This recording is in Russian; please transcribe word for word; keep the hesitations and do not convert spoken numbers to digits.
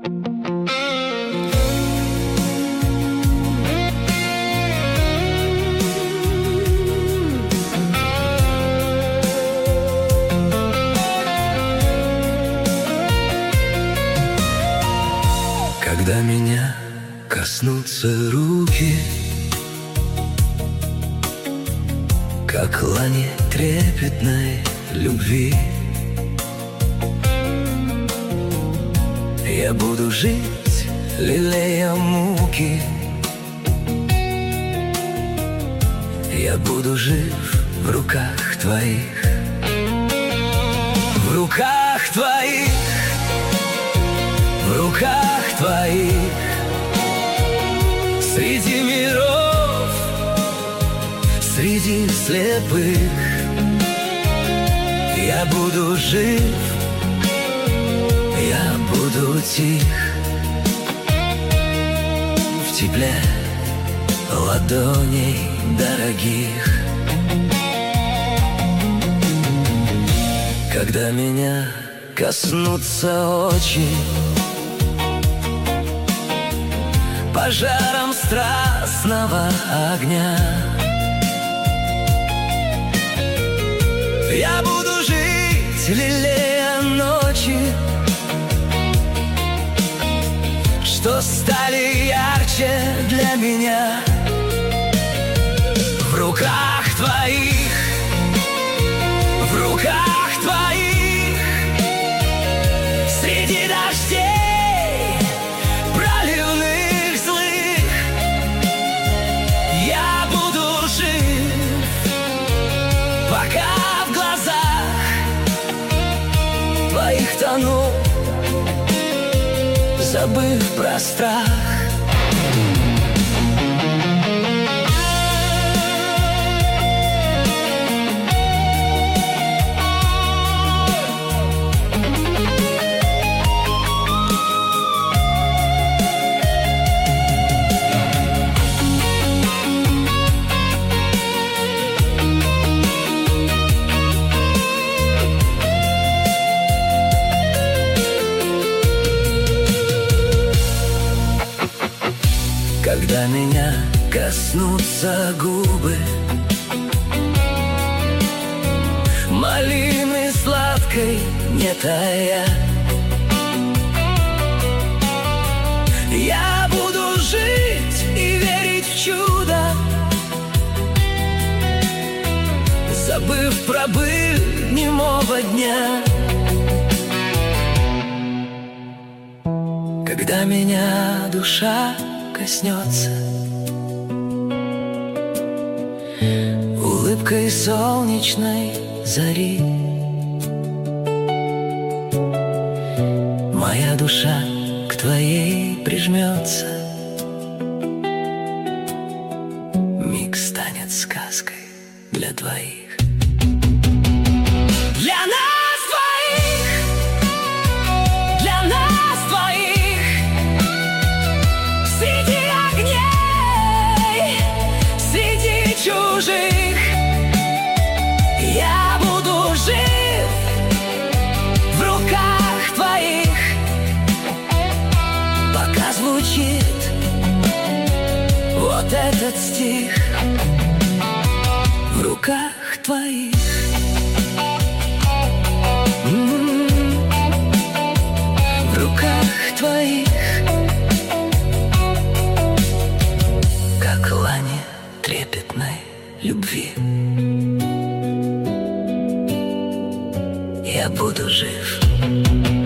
Когда меня коснутся руки, как лани трепетной любви, я буду жить, лелея муки. Я буду жив в руках твоих, в руках твоих, в руках твоих. Среди миров, среди слепых я буду жив, я буду тих в тепле ладоней дорогих. Когда меня коснутся очи пожаром страстного огня, я буду жить, лелея ночи, что стали ярче для меня. В руках твоих, в руках твоих, среди дождей проливных злых я буду жив, пока в глазах твоих тону, забыв про страх. Когда меня коснутся губы малины сладкой, не тая, я буду жить и верить в чудо, забыв про быль немого дня. Когда меня душа коснется улыбкой солнечной зари, моя душа к твоей прижмется, миг станет сказкой для двоих. Для нас двоих, для нас двоих, среди огней, среди чужих я буду жив в руках твоих, пока звучит вот этот стих. В руках твоих, м-м-м, в руках твоих, как лани трепетной любви, я буду жив.